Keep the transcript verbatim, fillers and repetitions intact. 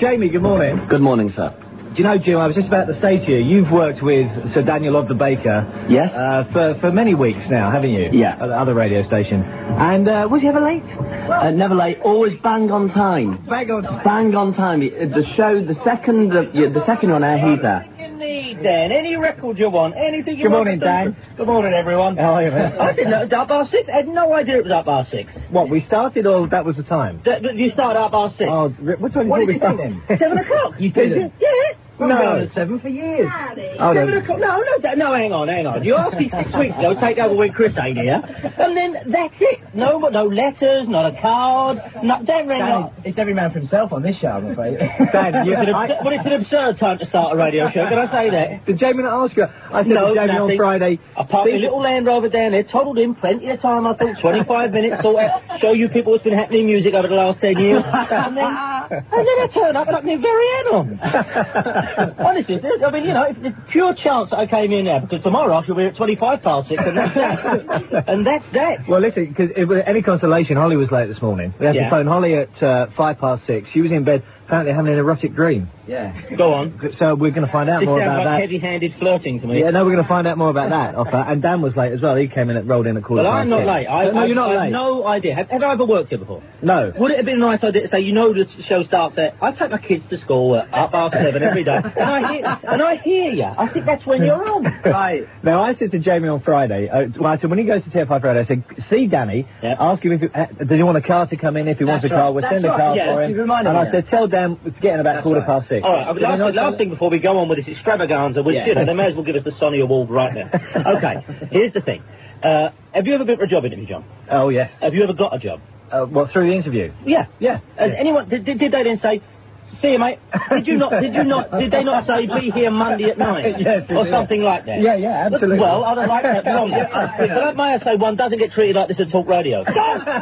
Jamie, good morning. Good morning, sir. Do you know, Jim, I was just about to say to you, you've worked with Sir Daniel of the Baker. Yes. Uh, for, for many weeks now, haven't you? Yeah. At the other radio station. And, uh, was he ever late? Uh, never late, always bang on time. Bang on time. Bang on time. The show, the second, uh, yeah, the second on air, he's there. Need, Dan. Any record you want, anything you Good want. morning, Dan. Good morning, everyone. How are you, man? I didn't know it was up bar six. I had no idea it was up bar six. What, we started or that was the time? D- d- you started up bar six. Oh, what time What did did we you start think then? Seven o'clock. You didn't? Yeah. We've been on at seven for years. Oh, Seven no. o'clock. No, no, da- no. Hang on, hang on. You asked me six weeks ago. Take over when Chris ain't here, and then that's it. No, no letters, not a card. No, Dan rang Dan, up. it's every man for himself on this show, I'm afraid. Dan, you It's an absurd, well, it's an absurd time to start a radio show. Can I say that? Did Jamie not ask you? I said No, to Jamie nothing. on Friday. I parked my little Land Rover down there, toddled in, plenty of time, I thought, twenty-five minutes, sort out, show you people what's been happening in music over the last ten years. And then, and then I turn up and I put my very head on. Honestly, I mean, you know, it's a pure chance that I came in there, because tomorrow I shall be at twenty-five past six, and that's that. And that's that. Well, listen, because if it was any consolation, Holly was late this morning. We had Yeah. to phone Holly at uh, five past six. She was in bed, apparently having an erotic dream. Yeah. Go on. So we're going to find out This more sounds about like that. heavy-handed flirting to me. Yeah, no, we're going to find out more about that offer. And Dan was late as well. He came in and rolled in at quarter Well, past I'm not six. late. I, no, I, you're not I late. have no idea. Have, have I ever worked here before? No. Would it have been a nice idea to say, you know, the show starts at, I take my kids to school at up past seven every day, and I hear, and I hear you. I think that's when you're on. Right. Now, I said to Jamie on Friday, uh, well, I said, when he goes to T F I Friday, I said, see Danny, Yep. ask him if he, uh, does he want a car to come in? If he wants That's a car, right. we'll That's send a right. car Yeah, for you him. reminded And me I of said, tell Dan it's getting about That's quarter right. past six. All right, I mean, Did he last, not last say thing before we go on with this extravaganza, which, Yeah. you know, they may as well give us the Sonny Award right now. Okay, here's the thing. Uh, have you ever been for a job interview, John? that? Oh, yes. Have you ever got a job? Uh, what, through the interview? Yeah. Yeah. Has anyone, did, did, did they then say, see you, mate, did you not, did you not, did they not say, be here Monday at nine? Yes, Or yeah. something like that? Yeah, yeah, absolutely. Well, I'd have liked that longer. But may I say, one doesn't get treated like this at talk radio.